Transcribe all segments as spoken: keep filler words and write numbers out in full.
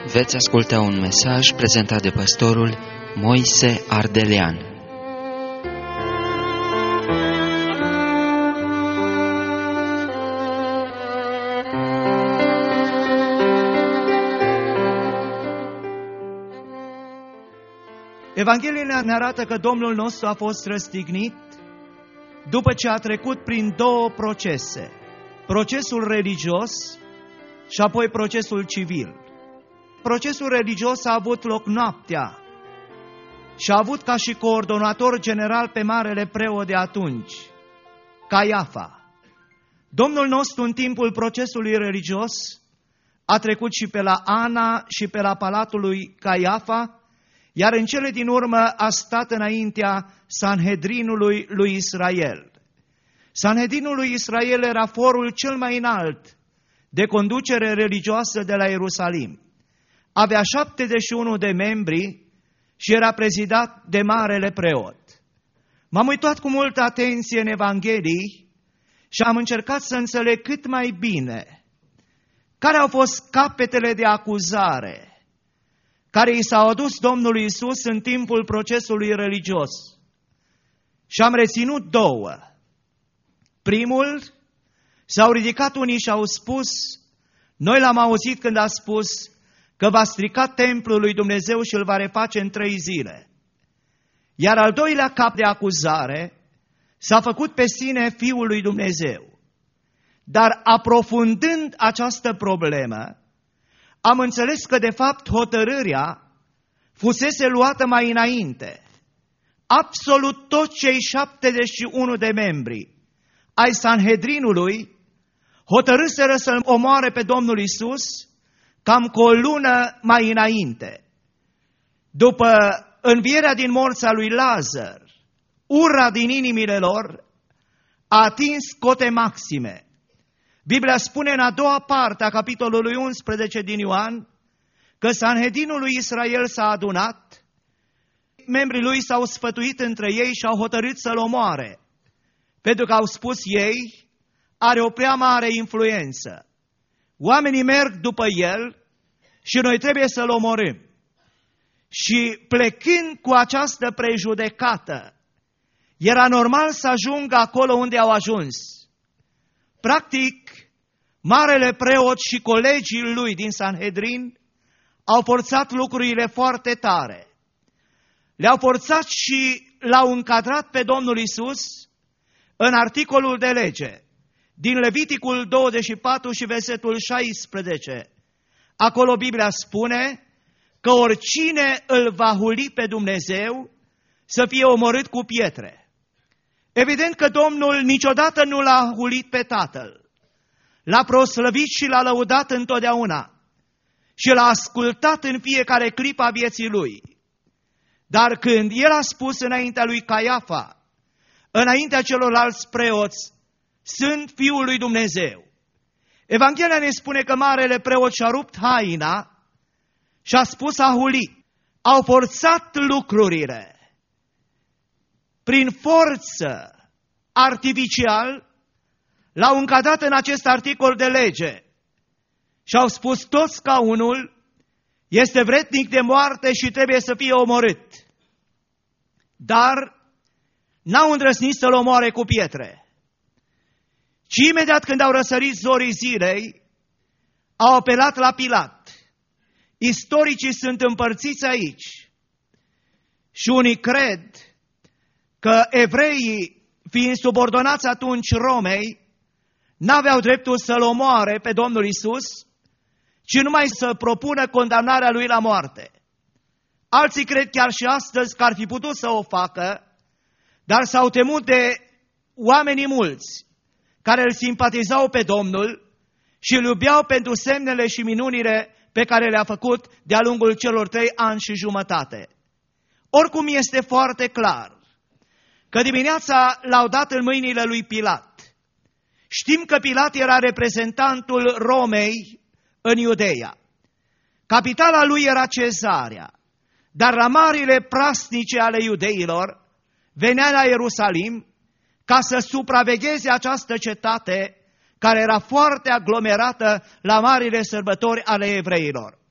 Veți asculta un mesaj prezentat de pastorul Moise Ardelean. Evangheliile ne arată că Domnul nostru a fost răstignit după ce a trecut prin două procese. Procesul religios și apoi procesul civil. Procesul religios a avut loc noaptea și a avut ca și coordonator general pe marele preot de atunci, Caiafa. Domnul nostru în timpul procesului religios a trecut și pe la Ana și pe la palatul lui Caiafa, iar în cele din urmă a stat înaintea Sanhedrinului lui Israel. Sanhedrinul lui Israel era forul cel mai înalt de conducere religioasă de la Ierusalim. Avea șaptezeci și unu de membri și era prezidat de marele preot. M-am uitat cu multă atenție în Evanghelii și am încercat să înțeleg cât mai bine care au fost capetele de acuzare care i s-au adus Domnului Iisus în timpul procesului religios. Și am reținut două. Primul, s-au ridicat unii și au spus, noi l-am auzit când a spus că va strica templul lui Dumnezeu și îl va reface în trei zile. Iar al doilea cap de acuzare s-a făcut pe sine Fiul lui Dumnezeu. Dar aprofundând această problemă, am înțeles că de fapt hotărârea fusese luată mai înainte. Absolut toți cei șaptezeci și unu de membri ai Sanhedrinului hotărâseră să-l omoare pe Domnul Iisus cam cu o lună mai înainte. După învierea din morți a lui Lazar, ura din inimile lor a atins cote maxime. Biblia spune în a doua parte a capitolului unsprezece din Ioan că Sanhedrinul lui Israel s-a adunat, membrii lui s-au sfătuit între ei și au hotărât să-l omoare, pentru că au spus ei, are o prea mare influență. Oamenii merg după el și noi trebuie să-l omorâm. Și plecând cu această prejudecată, era normal să ajungă acolo unde au ajuns. Practic, marele preot și colegii lui din Sanhedrin au forțat lucrurile foarte tare. Le-au forțat și l-au încadrat pe Domnul Iisus în articolul de lege din Leviticul douăzeci și patru și versetul șaisprezece. Acolo Biblia spune că oricine îl va huli pe Dumnezeu să fie omorât cu pietre. Evident că Domnul niciodată nu l-a hulit pe Tatăl. L-a proslăvit și l-a lăudat întotdeauna și l-a ascultat în fiecare clipă a vieții lui. Dar când el a spus înaintea lui Caiafa, înaintea celorlalți preoți, sunt Fiul lui Dumnezeu, Evanghelia ne spune că marele preot și-a rupt haina și a spus a hulit. Au forțat lucrurile prin forță artificial, l-au încadrat în acest articol de lege și au spus toți ca unul, este vrednic de moarte și trebuie să fie omorât. Dar n-au îndrăznit să-l omoare cu pietre. Și imediat când au răsărit zorii zilei, au apelat la Pilat. Istoricii sunt împărțiți aici. Și unii cred că evreii, fiind subordonați atunci Romei, n-aveau dreptul să-l omoare pe Domnul Iisus, ci numai să propună condamnarea lui la moarte. Alții cred chiar și astăzi că ar fi putut să o facă, dar s-au temut de oamenii mulți care îl simpatizau pe Domnul și îl iubeau pentru semnele și minunile pe care le-a făcut de-a lungul celor trei ani și jumătate. Oricum este foarte clar că dimineața l-au dat în mâinile lui Pilat. Știm că Pilat era reprezentantul Romei în Iudeea. Capitala lui era Cezarea, dar la marile prasnice ale iudeilor venea la Ierusalim ca să supravegheze această cetate care era foarte aglomerată la marile sărbători ale evreilor.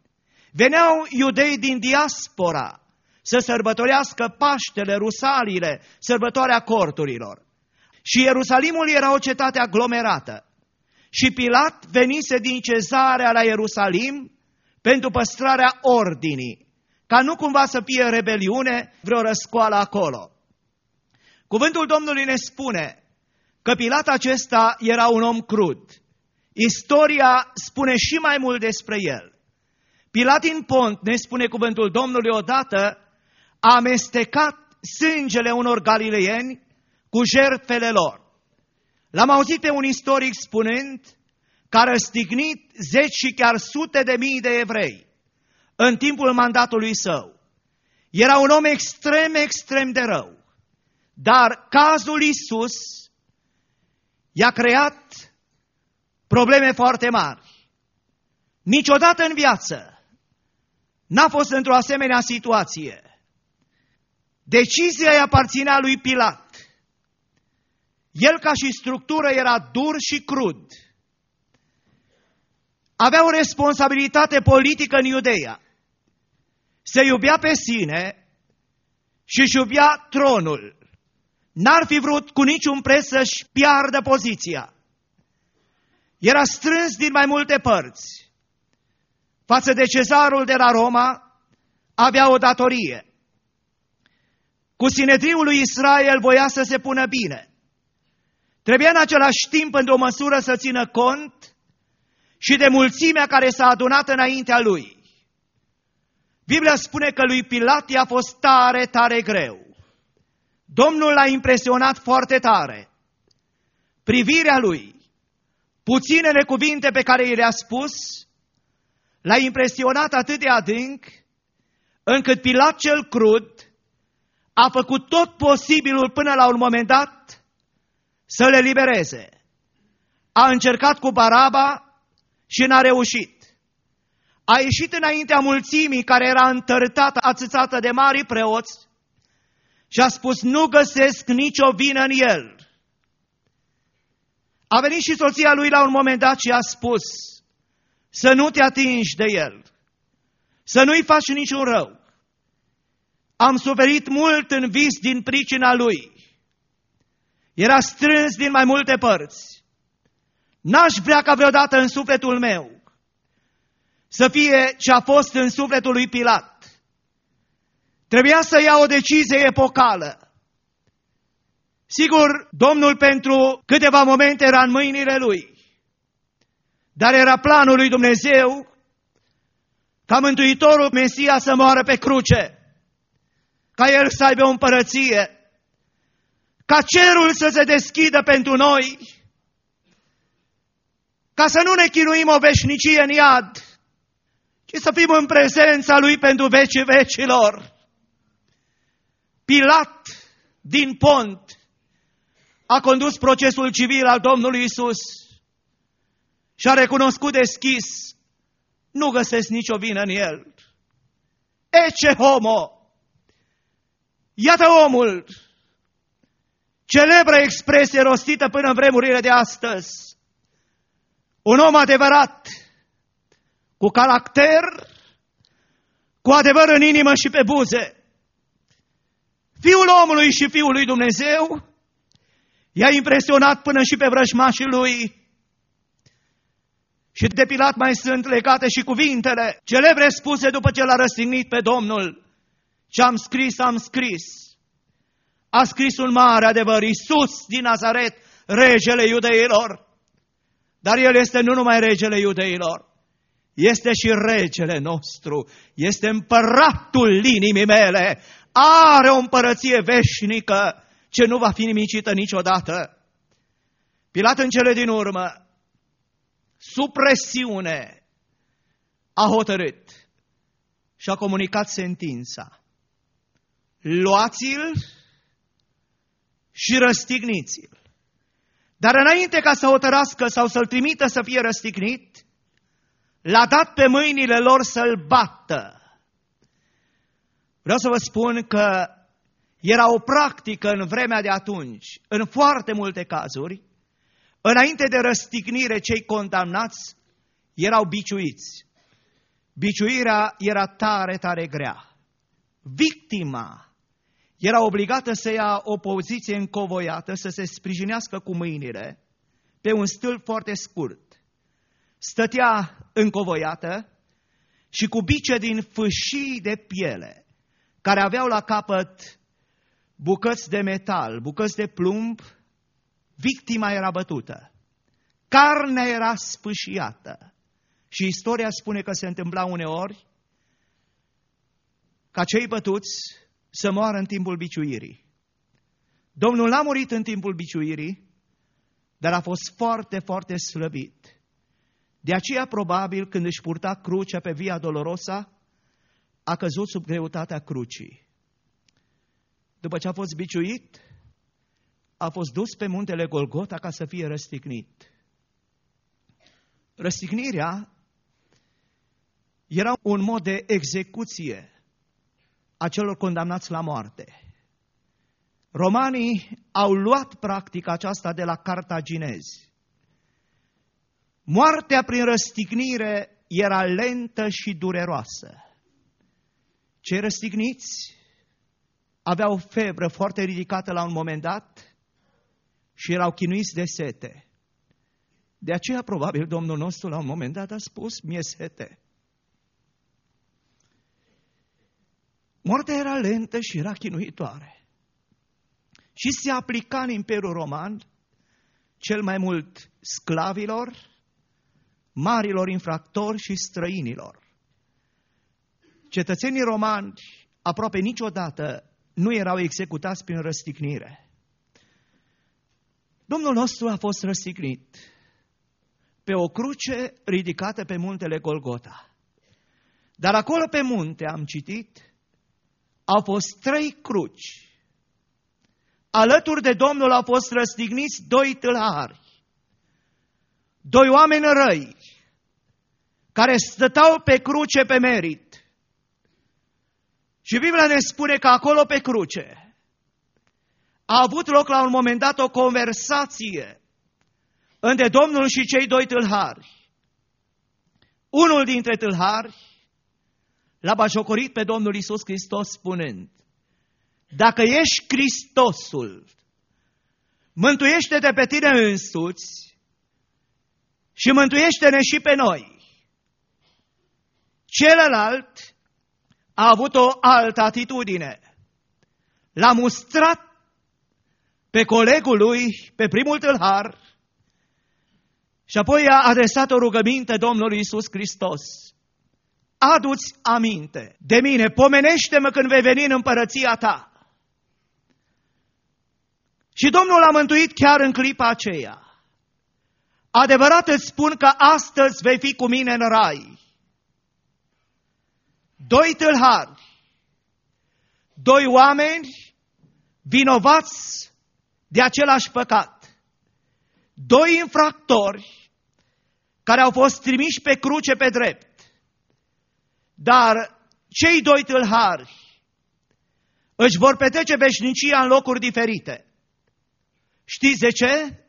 Veneau iudei din diaspora să sărbătorească Paștele, Rusalile, sărbătoarea corturilor. Și Ierusalimul era o cetate aglomerată. Și Pilat venise din Cezarea la Ierusalim pentru păstrarea ordinii, ca nu cumva să fie rebeliune, vreo răscoală acolo. Cuvântul Domnului ne spune că Pilat acesta era un om crud. Istoria spune și mai mult despre el. Pilat din Pont, ne spune cuvântul Domnului, odată a amestecat sângele unor galileieni cu jertfele lor. L-am auzit pe un istoric spunând că a răstignit zeci și chiar sute de mii de evrei în timpul mandatului său. Era un om extrem, extrem de rău. Dar cazul Iisus i-a creat probleme foarte mari. Niciodată în viață n-a fost într-o asemenea situație. Decizia îi aparținea lui Pilat. El ca și structură era dur și crud. Avea o responsabilitate politică în Iudeea. Se iubea pe sine și își iubea tronul. N-ar fi vrut cu niciun preț să-și piardă poziția. Era strâns din mai multe părți. Față de cezarul de la Roma, avea o datorie. Cu Sinedriul lui Israel voia să se pună bine. Trebuia în același timp, în o măsură, să țină cont și de mulțimea care s-a adunat înaintea lui. Biblia spune că lui Pilat i-a fost tare, tare greu. Domnul l-a impresionat foarte tare. Privirea lui, puținele cuvinte pe care i le-a spus, l-a impresionat atât de adânc, încât Pilat cel crud a făcut tot posibilul până la un moment dat să le libereze. A încercat cu Baraba și n-a reușit. A ieșit înaintea mulțimii care era întărâtată, ațățată de mari preoți și a spus: nu găsesc nicio vină în el. A venit și soția lui la un moment dat și a spus: să nu te atingi de el, să nu-i faci niciun rău. Am suferit mult în vis din pricina lui. Era strâns din mai multe părți. N-aș vrea ca vreodată în sufletul meu să fie ce a fost în sufletul lui Pilat. Trebuia să ia o decizie epocală. Sigur, Domnul pentru câteva momente era în mâinile lui, dar era planul lui Dumnezeu ca Mântuitorul Mesia să moară pe cruce, ca El să aibă o împărăție, ca cerul să se deschidă pentru noi, ca să nu ne chinuim o veșnicie în iad, ci să fim în prezența Lui pentru vecii vecilor. Pilat din Pont a condus procesul civil al Domnului Iisus și a recunoscut deschis: nu găsesc nicio vină în el. Ecce homo! Iată omul! Celebră expresie rostită până în vremurile de astăzi. Un om adevărat, cu caracter, cu adevăr în inimă și pe buze. Fiul omului și Fiul lui Dumnezeu i-a impresionat până și pe vrăjmașii lui. Și de Pilat mai sunt legate și cuvintele celebre spuse după ce l-a răstignit pe Domnul: ce am scris, am scris. A scris un mare adevăr: Iisus din Nazaret, regele iudeilor. Dar El este nu numai regele iudeilor, este și regele nostru, este împăratul inimii mele, are o împărăție veșnică ce nu va fi nimicită niciodată. Pilat în cele din urmă, sub presiune, a hotărât și a comunicat sentința: luați-l și răstigniți-l. Dar înainte ca să hotărască sau să-l trimită să fie răstignit, l-a dat pe mâinile lor să-l bată. Vreau să vă spun că era o practică în vremea de atunci, în foarte multe cazuri, înainte de răstignire cei condamnați erau biciuiți. Biciuirea era tare, tare grea. Victima era obligată să ia o poziție încovoiată, să se sprijinească cu mâinile pe un stâlp foarte scurt. Stătea încovoiată și cu bice din fâșii de piele, care aveau la capăt bucăți de metal, bucăți de plumb, victima era bătută. Carnea era sfâșiată. Și istoria spune că se întâmpla uneori ca cei bătuți să moară în timpul biciuirii. Domnul n-a murit în timpul biciuirii, dar a fost foarte, foarte slăbit. De aceea, probabil, când își purta crucea pe Via Dolorosa, a căzut sub greutatea crucii. După ce a fost biciuit, a fost dus pe muntele Golgota ca să fie răstignit. Răstignirea era un mod de execuție a celor condamnați la moarte. Romanii au luat practica aceasta de la cartaginezi. Moartea prin răstignire era lentă și dureroasă. Cei răstigniți aveau febră foarte ridicată la un moment dat și erau chinuiți de sete. De aceea, probabil, Domnul nostru la un moment dat a spus, mi-e sete. Moartea era lentă și era chinuitoare. Și se aplica în Imperiul Roman cel mai mult sclavilor, marilor infractori și străinilor. Cetățenii romani aproape niciodată nu erau executați prin răstignire. Domnul nostru a fost răstignit pe o cruce ridicată pe muntele Golgota. Dar acolo pe munte, am citit, au fost trei cruci. Alături de Domnul au fost răstigniți doi tâlhari, doi oameni răi, care stăteau pe cruce pe merit. Și Biblia ne spune că acolo pe cruce a avut loc la un moment dat o conversație între Domnul și cei doi tâlhari. Unul dintre tâlhari l-a batjocorit pe Domnul Iisus Hristos spunând, dacă ești Hristosul, mântuiește-te pe tine însuți și mântuiește-ne și pe noi. Celălalt a avut o altă atitudine. L-a mustrat pe colegul lui, pe primul tâlhar, și apoi a adresat o rugăminte Domnului Iisus Hristos. Adu-ți aminte de mine, pomenește-mă când vei veni în împărăția ta. Și Domnul l-a mântuit chiar în clipa aceea. Adevărat îți spun că astăzi vei fi cu mine în rai. Doi tâlhari, doi oameni vinovați de același păcat. Doi infractori care au fost trimiși pe cruce pe drept. Dar cei doi tâlhari își vor petrece veșnicia în locuri diferite. Știți de ce?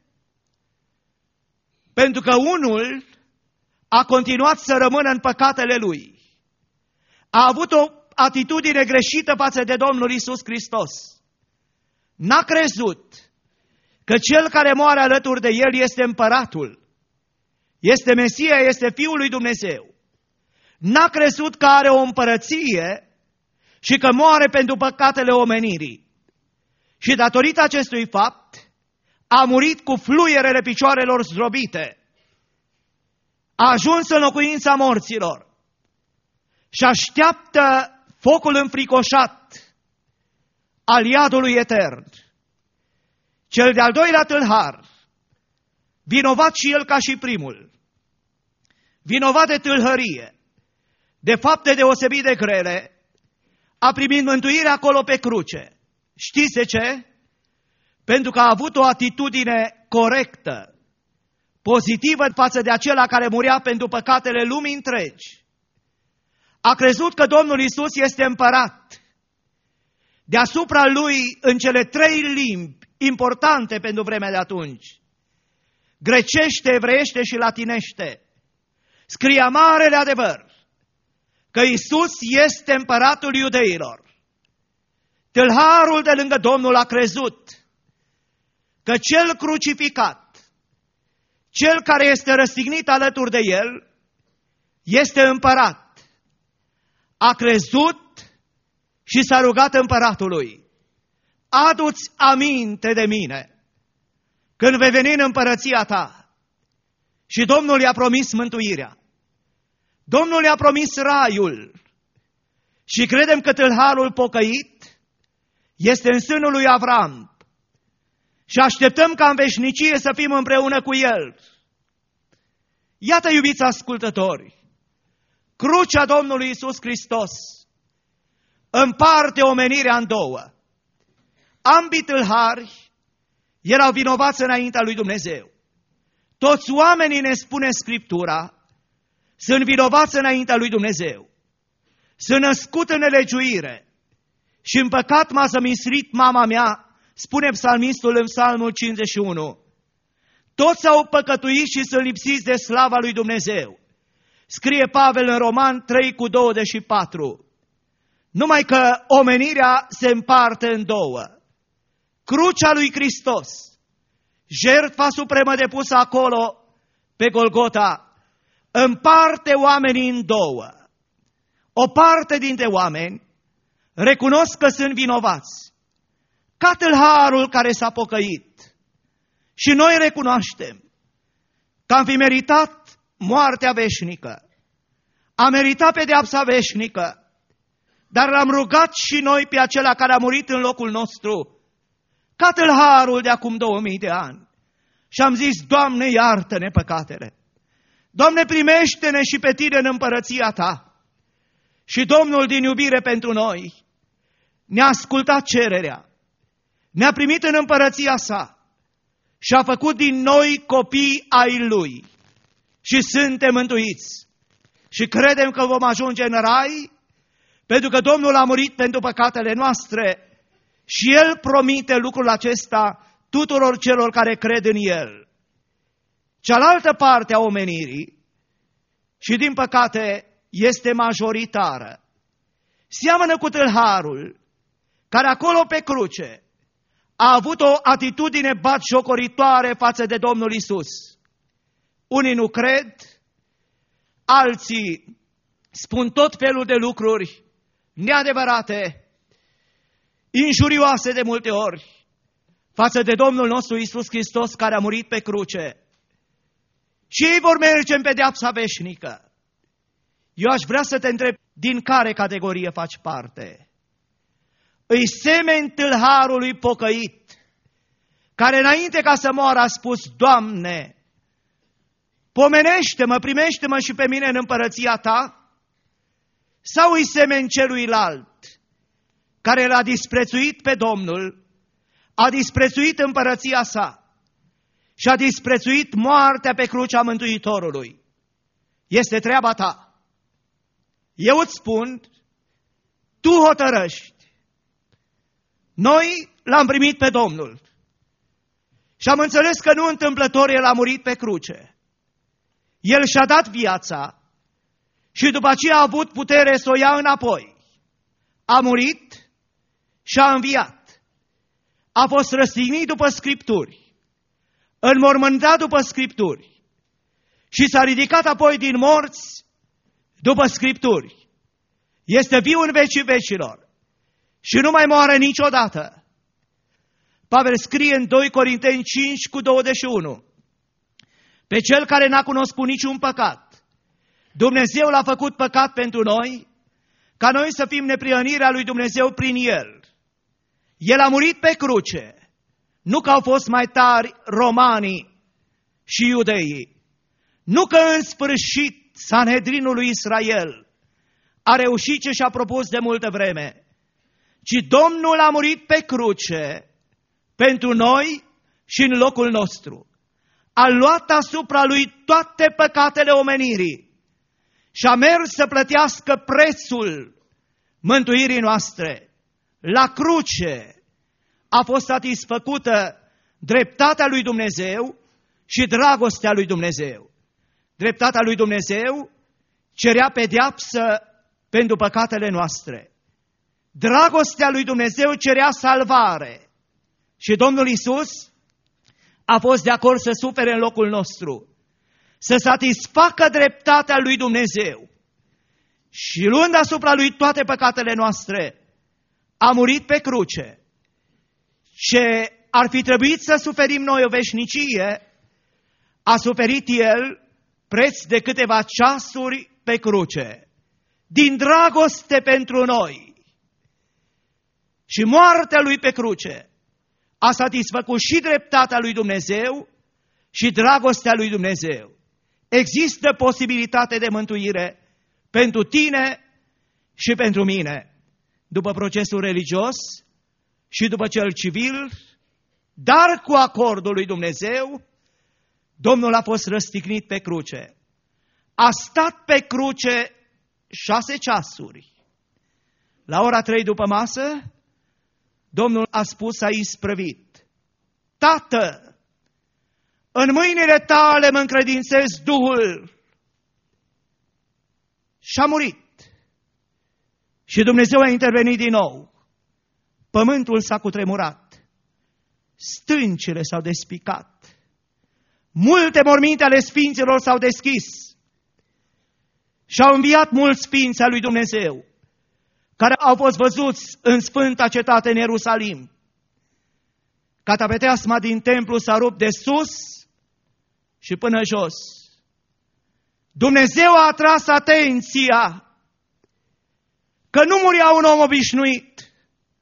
Pentru că unul a continuat să rămână în păcatele lui. A avut o atitudine greșită față de Domnul Iisus Hristos. N-a crezut că cel care moare alături de el este împăratul, este Mesia, este Fiul lui Dumnezeu. N-a crezut că are o împărăție și că moare pentru păcatele omenirii. Și datorită acestui fapt, a murit cu fluierele picioarelor zdrobite. A ajuns în locuința morților și așteaptă focul înfricoșat al iadului etern. Cel de-al doilea tâlhar, vinovat și el ca și primul, vinovat de tâlhărie, de fapte deosebit de grele, a primit mântuire acolo pe cruce. Știți de ce? Pentru că a avut o atitudine corectă, pozitivă față de acela care murea pentru păcatele lumii întregi. A crezut că Domnul Iisus este împărat. Deasupra lui, în cele trei limbi importante pentru vremea de atunci, grecește, evreiește și latinește, scria marele adevăr că Iisus este împăratul iudeilor. Tâlharul de lângă Domnul a crezut că cel crucificat, cel care este răstignit alături de el, este împărat. A crezut și s-a rugat împăratului: adu-ți aminte de mine când vei veni în împărăția ta. Și Domnul i-a promis mântuirea. Domnul i-a promis raiul. Și credem că tâlharul pocăit este în sânul lui Avram. Și așteptăm ca în veșnicie să fim împreună cu el. Iată, iubiți ascultători, crucea Domnului Iisus Hristos împarte omenirea în două. Ambii tâlhari erau vinovați înaintea lui Dumnezeu. Toți oamenii, ne spune Scriptura, sunt vinovați înaintea lui Dumnezeu. Sunt născut în nelegiuire și în păcat m-a zămislit mama mea, spune psalmistul în Psalmul cincizeci și unu. Toți au păcătuit și sunt lipsiți de slava lui Dumnezeu. Scrie Pavel în Roman trei cu douăzeci și patru. Numai că omenirea se împarte în două. Crucea lui Hristos, jertfa supremă depusă acolo pe Golgota, împarte oamenii în două. O parte dintre oameni recunosc că sunt vinovați, ca tâlharul care s-a pocăit. Și noi recunoaștem că am fi meritat moartea veșnică, am meritat pedeapsa veșnică, dar l-am rugat și noi pe acela care a murit în locul nostru, ca tâlharul de acum două mii de ani. Și am zis: Doamne, iartă-ne păcatele. Doamne, primește-ne și pe tine în împărăția ta. Și Domnul, din iubire pentru noi, ne-a ascultat cererea, ne-a primit în împărăția sa și a făcut din noi copii ai lui. Și suntem mântuiți. Și credem că vom ajunge în rai, pentru că Domnul a murit pentru păcatele noastre și El promite lucrul acesta tuturor celor care cred în El. Cealaltă parte a omenirii, și din păcate este majoritară, seamănă cu tâlharul care acolo pe cruce a avut o atitudine batjocoritoare față de Domnul Iisus. Unii nu cred, alții spun tot felul de lucruri neadevărate, injurioase de multe ori, față de Domnul nostru Iisus Hristos care a murit pe cruce. Și ei vor merge în pedeapsa veșnică. Eu aș vrea să te întreb, din care categorie faci parte? Îi semeni tâlharului pocăit, care înainte ca să moară a spus: Doamne, pomenește-mă, primește-mă și pe mine în împărăția ta? Sau îi semeni celuilalt, care l-a disprețuit pe Domnul, a disprețuit împărăția sa și a disprețuit moartea pe crucea Mântuitorului? Este treaba ta. Eu îți spun, tu hotărăști. Noi l-am primit pe Domnul și am înțeles că nu întâmplător El a murit pe cruce. El și-a dat viața și după aceea a avut putere să o ia înapoi. A murit și a înviat. A fost răstignit după Scripturi, înmormântat după Scripturi și s-a ridicat apoi din morți după Scripturi. Este viu în vecii vecilor și nu mai moare niciodată. Pavel scrie în doi Corinteni cinci cu douăzeci și unu. Pe cel care n-a cunoscut niciun păcat, Dumnezeu l-a făcut păcat pentru noi, ca noi să fim neprihănirea lui Dumnezeu prin El. El a murit pe cruce, nu că au fost mai tari romanii și iudeii, nu că în sfârșit Sanhedrinul lui Israel a reușit ce și-a propus de multă vreme, ci Domnul a murit pe cruce pentru noi și în locul nostru. A luat asupra Lui toate păcatele omenirii și a mers să plătească prețul mântuirii noastre. La cruce a fost satisfăcută dreptatea lui Dumnezeu și dragostea lui Dumnezeu. Dreptatea lui Dumnezeu cerea pedeapsă pentru păcatele noastre. Dragostea lui Dumnezeu cerea salvare și Domnul Iisus a fost de acord să sufere în locul nostru, să satisfacă dreptatea lui Dumnezeu și luând asupra lui toate păcatele noastre, a murit pe cruce. Ce ar fi trebuit să suferim noi o veșnicie, a suferit El preț de câteva ceasuri pe cruce, din dragoste pentru noi. Și moartea Lui pe cruce a satisfăcut și dreptatea lui Dumnezeu și dragostea lui Dumnezeu. Există posibilitate de mântuire pentru tine și pentru mine, după procesul religios și după cel civil, dar cu acordul lui Dumnezeu, Domnul a fost răstignit pe cruce. A stat pe cruce șase ceasuri. La ora trei după masă, Domnul a spus, a isprăvit: Tată, în mâinile tale mă încredințez Duhul. Și a murit. Și Dumnezeu a intervenit din nou. Pământul s-a cutremurat. Stâncile s-au despicat. Multe morminte ale sfinților s-au deschis. Și au înviat mulți sfinți al lui Dumnezeu, care au fost văzuți în Sfânta Cetate în Ierusalim. Catapeteasma din templu s-a rupt de sus și până jos. Dumnezeu a atras atenția că nu murea un om obișnuit.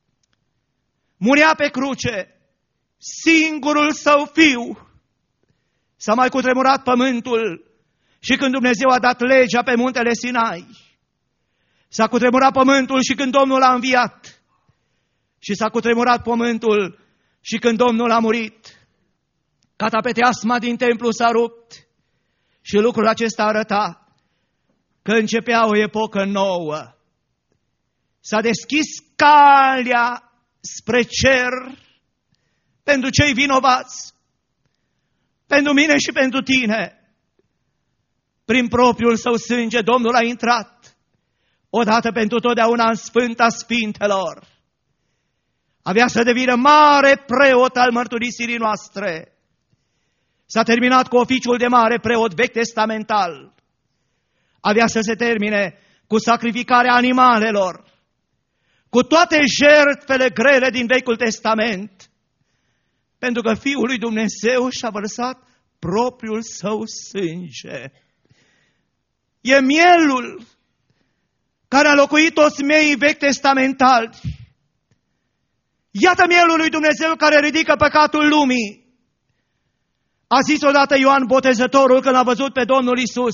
Murea pe cruce singurul său fiu. S-a mai cutremurat pământul și când Dumnezeu a dat legea pe muntele Sinai. S-a cutremurat pământul și când Domnul a înviat. Și s-a cutremurat pământul și când Domnul a murit. Catapeteasma din templu s-a rupt și lucrul acesta arăta că începea o epocă nouă. S-a deschis calea spre cer pentru cei vinovați, pentru mine și pentru tine. Prin propriul său sânge Domnul a intrat odată pentru totdeauna în Sfânta Sfintelor. Avea să devină mare preot al mărturisirii noastre. S-a terminat cu oficiul de mare preot vechi testamental. Avea să se termine cu sacrificarea animalelor, cu toate jertfele grele din Vechiul Testament, pentru că Fiul lui Dumnezeu și-a vărsat propriul său sânge. E mielul care a locuit toți miei vechi testamentali. Iată mielul lui Dumnezeu care ridică păcatul lumii. A zis odată Ioan Botezătorul când a văzut pe Domnul Isus.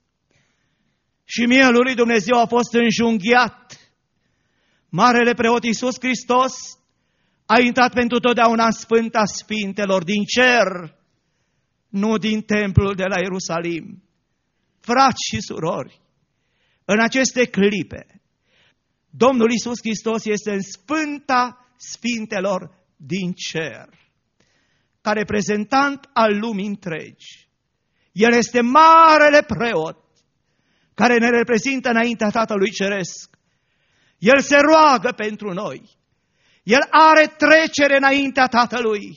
Și mielul lui Dumnezeu a fost înjunghiat. Marele preot Iisus Hristos a intrat pentru totdeauna în Sfânta Sfintelor din cer, nu din templul de la Ierusalim. Frați și surori, în aceste clipe, Domnul Iisus Hristos este în Sfânta Sfintelor din cer, ca reprezentant al lumii întregi. El este marele preot, care ne reprezintă înaintea Tatălui Ceresc. El se roagă pentru noi. El are trecere înaintea Tatălui.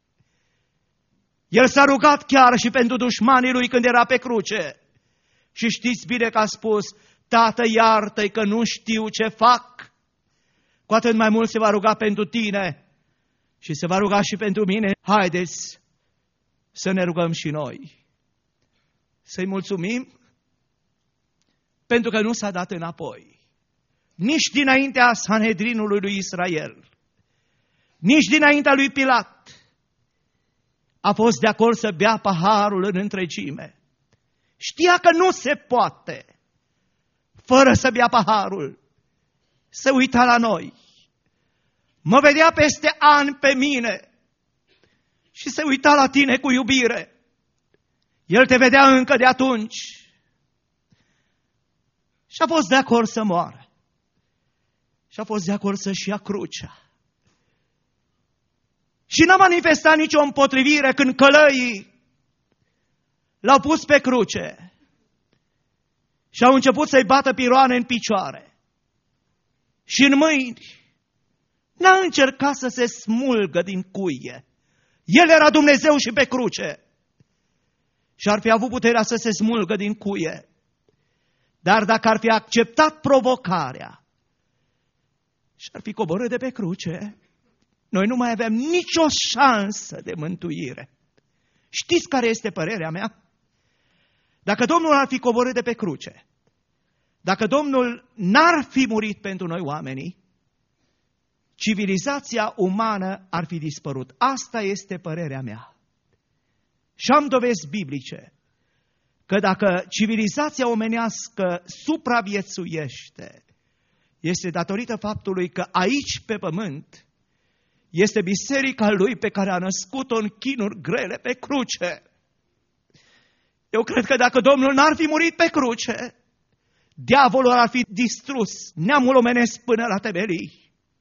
El s-a rugat chiar și pentru dușmanii lui când era pe cruce. Și știți bine că a spus: Tată, iartă-i că nu știu ce fac. Cu atât mai mult se va ruga pentru tine și se va ruga și pentru mine. Haideți să ne rugăm și noi. Să-i mulțumim pentru că nu s-a dat înapoi. Nici dinaintea Sanhedrinului lui Israel, nici dinaintea lui Pilat a fost de acord să bea paharul în întregime. Știa că nu se poate fără să bea paharul. Se uita la noi. Mă vedea peste ani pe mine și se uita la tine cu iubire. El te vedea încă de atunci și a fost de acord să moară. Și a fost de acord să-și ia crucea. Și n-a manifestat nicio împotrivire când călăii l-au pus pe cruce. Și au început să-i bată piroane în picioare și în mâini. N-a încercat să se smulgă din cuie. El era Dumnezeu și pe cruce. Și ar fi avut puterea să se smulgă din cuie. Dar dacă ar fi acceptat provocarea și ar fi coborât de pe cruce, noi nu mai aveam nicio șansă de mântuire. Știți care este părerea mea? Dacă Domnul ar fi coborât de pe cruce, dacă Domnul n-ar fi murit pentru noi oamenii, civilizația umană ar fi dispărut. Asta este părerea mea. Și am dovezi biblice că dacă civilizația omenească supraviețuiește, este datorită faptului că aici pe pământ este biserica lui pe care a născut-o în chinuri grele pe cruce. Eu cred că dacă Domnul n-ar fi murit pe cruce, diavolul ar fi distrus neamul omenesc până la temelii.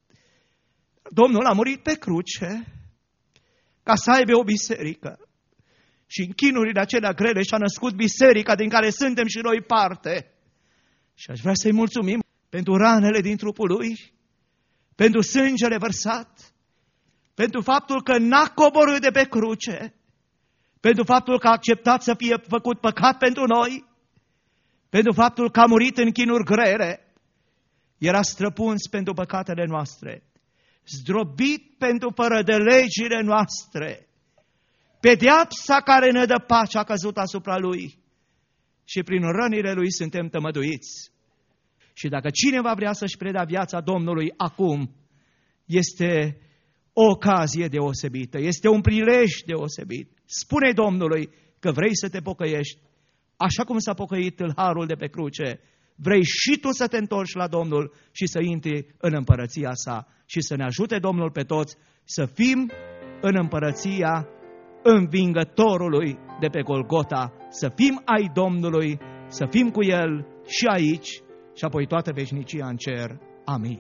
Domnul a murit pe cruce ca să aibă o biserică. Și în chinurile acelea grele și-a născut biserica din care suntem și noi parte. Și aș vrea să-i mulțumim pentru ranele din trupul lui, pentru sângele vărsat, pentru faptul că n-a coborât de pe cruce, pentru faptul că a acceptat să fie făcut păcat pentru noi, pentru faptul că a murit în chinuri grele, era străpuns pentru păcatele noastre, zdrobit pentru fără de legile noastre. Pedeapsa care ne dă pace a căzut asupra lui și prin rănile lui suntem tămăduiți. Și dacă cineva vrea să-și predea viața Domnului acum, este o ocazie deosebită, este un prilej deosebit. Spune Domnului că vrei să te pocăiești, așa cum s-a pocăit tâlharul de pe cruce. Vrei și tu să te întorci la Domnul și să intri în împărăția sa și să ne ajute Domnul pe toți să fim în împărăția învingătorului de pe Golgota, să fim ai Domnului, să fim cu El și aici și apoi toată veșnicia în cer. Amin.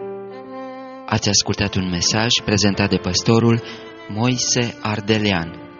Ați ascultat un mesaj prezentat de păstorul Moise Ardelean.